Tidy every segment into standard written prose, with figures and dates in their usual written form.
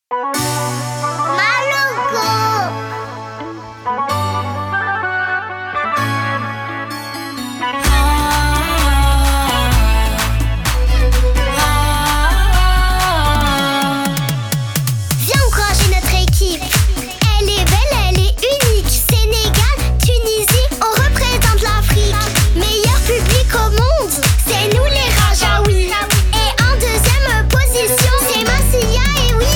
Viens encourager notre équipe. Elle est belle, elle est unique. Sénégal, Tunisie, on représente l'Afrique. Meilleur public au monde, c'est nous les Rajaouis. Et en deuxième position, c'est Massilia, et oui.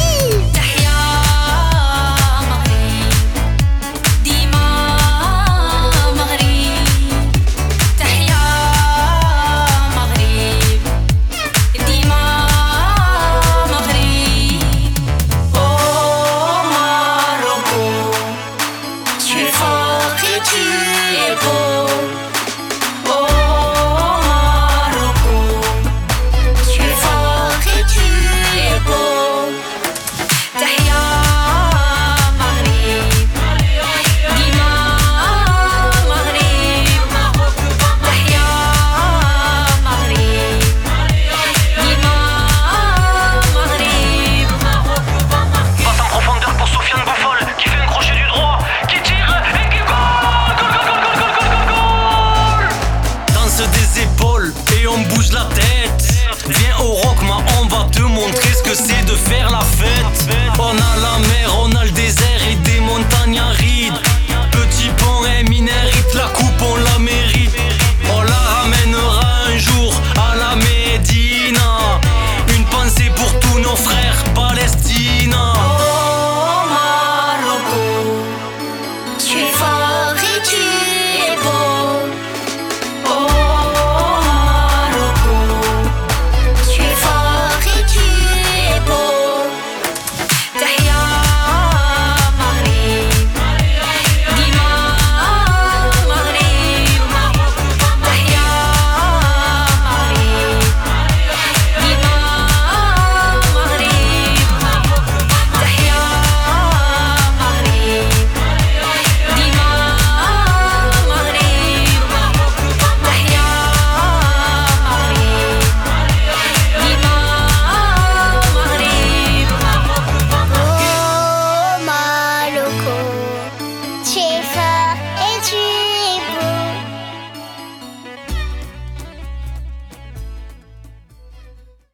Et on bouge la tête. Viens au rock, on va te montrer ce que c'est de faire la fête.